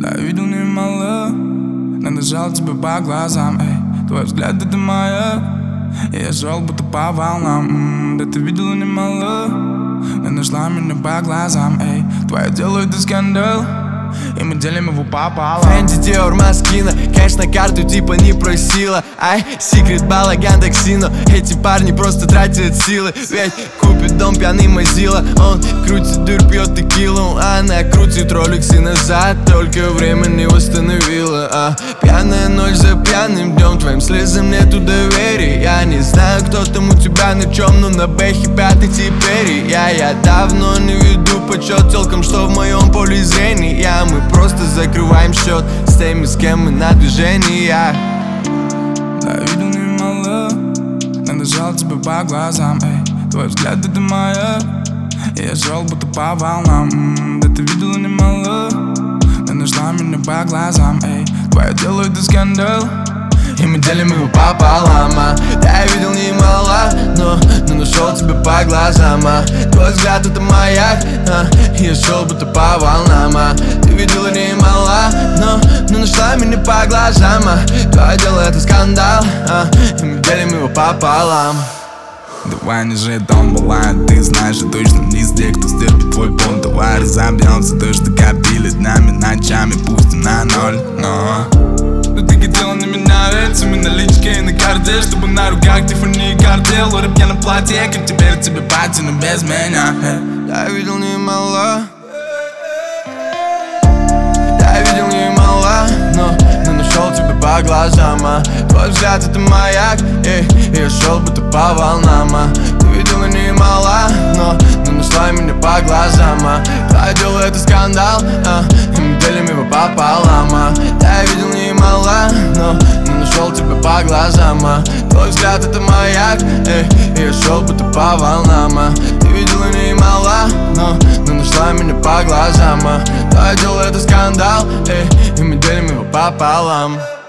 Да, видел немало, надышал тебе по глазам, эй. Твой взгляд — это маяк, я шел будто по волнам. Да ты видела немало, нашла меня по глазам, эй. Твое дело — это скандал, и мы делим его пополам. Фэнди, Диор, Маскина, кэш на карту типа не просила. Ай, секрет, балаган, таксино. Эти парни просто тратят силы. Ведь купит дом пьяный Мазила. Он крутит дыр, пьет текилу. Она крутит роликсы назад, только время не восстановила. Пьяная ночь за пьяным днем, твоим слезам нету доверия. Я не знаю, кто там у тебя на чем, но на бэхе пятый теперь. Я давно не веду подсчет телкам, что в моем поле зрения. Мы просто закрываем счет с теми, с кем мы на движении. Да, видел немало, надышал тебе по глазам, эй. Твой взгляд — это маяк, я шел будто по волнам. Да ты видела немало, нашла меня по глазам, эй. Твое дело — это скандал, и мы делим его пополам. Да, я видел немало, но нашел тебя по глазам. Твой взгляд — это маяк, я шел будто по волнам. Ты видела немало, но нашла меня по глазам. Твое дело — это скандал, и мы делим его пополам. Давай не жетон бывает, ты знаешь, я точно не из тех, кто стерпит твой пон. Давай разобьемся, то, что копили днями, ночами, пусть и на ноль, но ты хотела на меня ведь, на наличке и на карте, чтобы на руках Тиффани и картел. Рэп я на платье, как теперь тебе пати, но без меня. Да, я видел немало, да, я видел немало, но нашел тебя по глазам. Твой взгляд — это маяк, я шел будто по волнам. Ты видела немало, но нашла меня по глазам. Твое дело — это скандал, и мы делим его пополам. Да, я видел немало, но нашел тебя по глазам. Твой взгляд — это маяк, я шел будто по волнам. Ты видела немало, но нашла меня по глазам. Твое дело — это скандал, и мы делим его пополам.